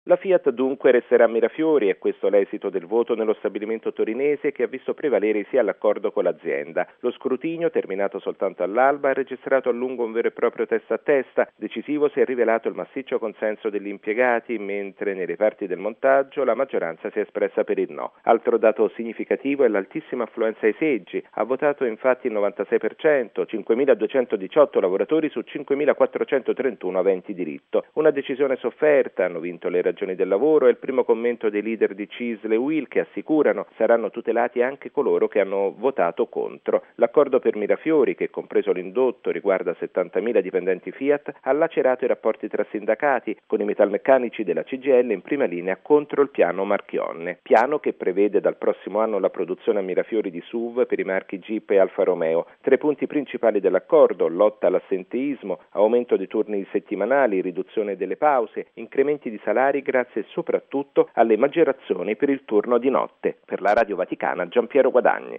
La Fiat dunque resterà a Mirafiori, è questo l'esito del voto nello stabilimento torinese che ha visto prevalere sia l'accordo con l'azienda. Lo scrutinio, terminato soltanto all'alba, ha registrato a lungo un vero e proprio testa a testa. Decisivo si è rivelato il massiccio consenso degli impiegati, mentre nei reparti del montaggio la maggioranza si è espressa per il no. Altro dato significativo è l'altissima affluenza ai seggi. Ha votato infatti il 96%, 5.218 lavoratori su 5.431 aventi diritto. Una decisione sofferta, hanno vinto le ragioni del lavoro, è il primo commento dei leader di CISL e UIL che assicurano saranno tutelati anche coloro che hanno votato contro. L'accordo per Mirafiori, che compreso l'indotto riguarda 70.000 dipendenti Fiat, ha lacerato i rapporti tra sindacati, con i metalmeccanici della CGIL in prima linea contro il piano Marchionne. Piano che prevede dal prossimo anno la produzione a Mirafiori di SUV per i marchi Jeep e Alfa Romeo. Tre punti principali dell'accordo: lotta all'assenteismo, aumento di turni settimanali, riduzione delle pause, incrementi di salari grazie soprattutto alle maggiorazioni per il turno di notte. Per la Radio Vaticana, Giampiero Guadagni.